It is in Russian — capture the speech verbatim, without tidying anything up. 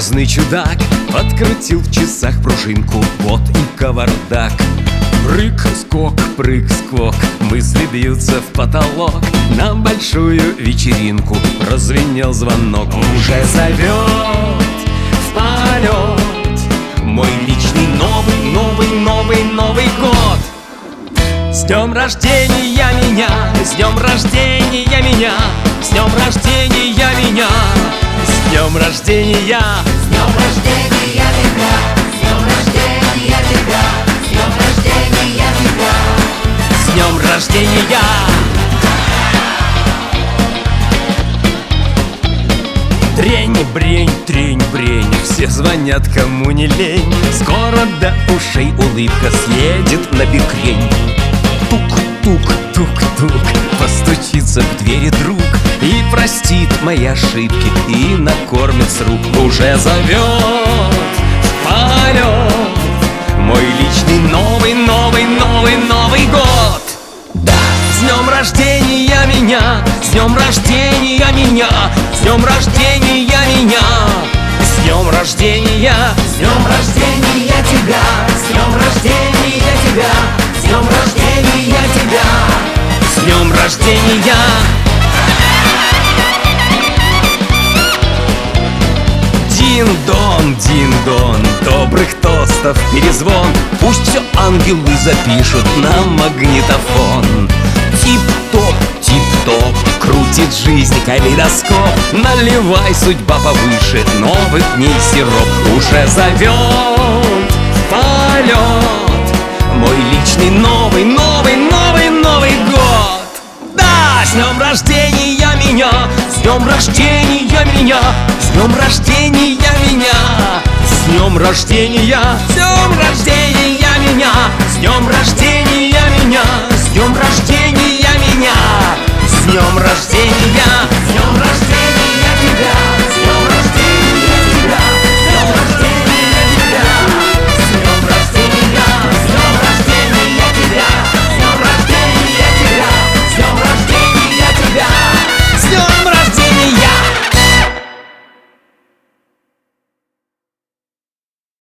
Звездный чудак подкрутил в часах пружинку, вот и кавардак. Прыг-скок, прыг-скок, мысли бьются в потолок. На большую вечеринку прозвенел звонок. Уже зовет в полет мой личный новый, новый, новый, Новый год. С днем рождения меня, с днем рождения меня, с днем рождения меня, с днем рождения, С днем рождения тебя, с днем рождения тебя, с днем рождения тебя, с днем рождения. Трень, брень, трень, брень, все звонят, кому не лень. Скоро до ушей улыбка съедет на бекрень. Тук-тук, тук-тук, постучится в двери друг и простит мои ошибки, и накормит с рук. Уже зовет в полет мой личный новый, новый, новый, Новый год. Да, с днем рождения меня, с днем рождения меня, с днем рождения меня, с днем рождения, с днем рождения тебя, с днем рождения тебя, с днем рождения тебя, с днем рождения. Дин-дон, дин-дон, добрых тостов перезвон. Пусть все ангелы запишут на магнитофон. Тип-топ, тип-топ, крутит жизнь калейдоскоп. Наливай, судьба повыше, новых дней сироп. Уже зовет в полет мой личный новый, новый, новый, Новый год. Да, с днем рождения меня, с днем рождения меня, с днем рождения меня, с днем рождения, с днем рождения меня, с днем рождения меня, с днем рождения меня, с днем рождения.